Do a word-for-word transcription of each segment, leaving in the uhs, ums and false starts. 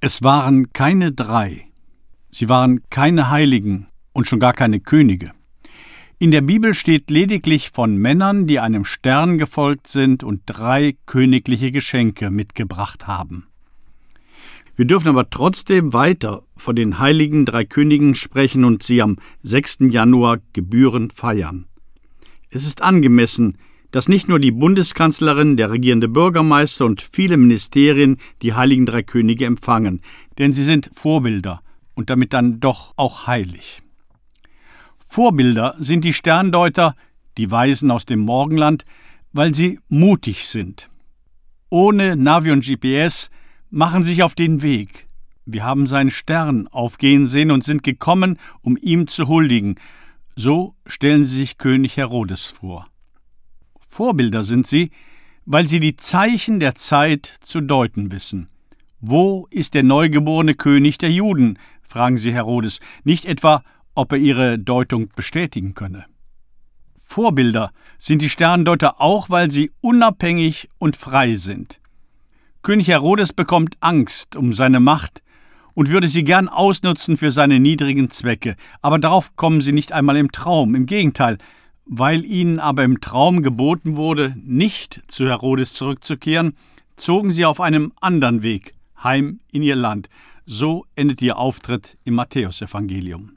Es waren keine drei. Sie waren keine Heiligen und schon gar keine Könige. In der Bibel steht lediglich von Männern, die einem Stern gefolgt sind und drei königliche Geschenke mitgebracht haben. Wir dürfen aber trotzdem weiter von den heiligen drei Königen sprechen und sie am sechsten Januar gebührend feiern. Es ist angemessen, dass nicht nur die Bundeskanzlerin, der regierende Bürgermeister und viele Ministerien die heiligen drei Könige empfangen, denn sie sind Vorbilder und damit dann doch auch heilig. Vorbilder sind die Sterndeuter, die Weisen aus dem Morgenland, weil sie mutig sind. Ohne Navi und G P S machen sich auf den Weg. Wir haben seinen Stern aufgehen sehen und sind gekommen, um ihm zu huldigen. So stellen sie sich König Herodes vor. Vorbilder sind sie, weil sie die Zeichen der Zeit zu deuten wissen. Wo ist der neugeborene König der Juden? Fragen sie Herodes, nicht etwa, ob er ihre Deutung bestätigen könne. Vorbilder sind die Sterndeuter auch, weil sie unabhängig und frei sind. König Herodes bekommt Angst um seine Macht und würde sie gern ausnutzen für seine niedrigen Zwecke, aber darauf kommen sie nicht einmal im Traum, im Gegenteil, weil ihnen aber im Traum geboten wurde, nicht zu Herodes zurückzukehren, zogen sie auf einem anderen Weg heim in ihr Land. So endet ihr Auftritt im Matthäusevangelium.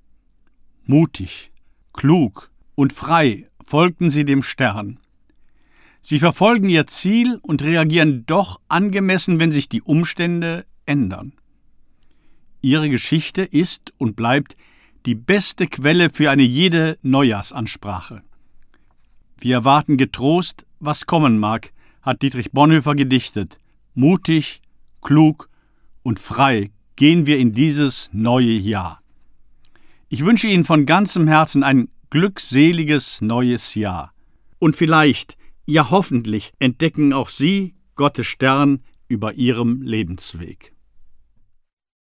Mutig, klug und frei folgten sie dem Stern. Sie verfolgen ihr Ziel und reagieren doch angemessen, wenn sich die Umstände ändern. Ihre Geschichte ist und bleibt die beste Quelle für eine jede Neujahrsansprache. Wir erwarten getrost, was kommen mag, hat Dietrich Bonhoeffer gedichtet. Mutig, klug und frei gehen wir in dieses neue Jahr. Ich wünsche Ihnen von ganzem Herzen ein glückseliges neues Jahr. Und vielleicht, ja hoffentlich, entdecken auch Sie Gottes Stern über Ihrem Lebensweg.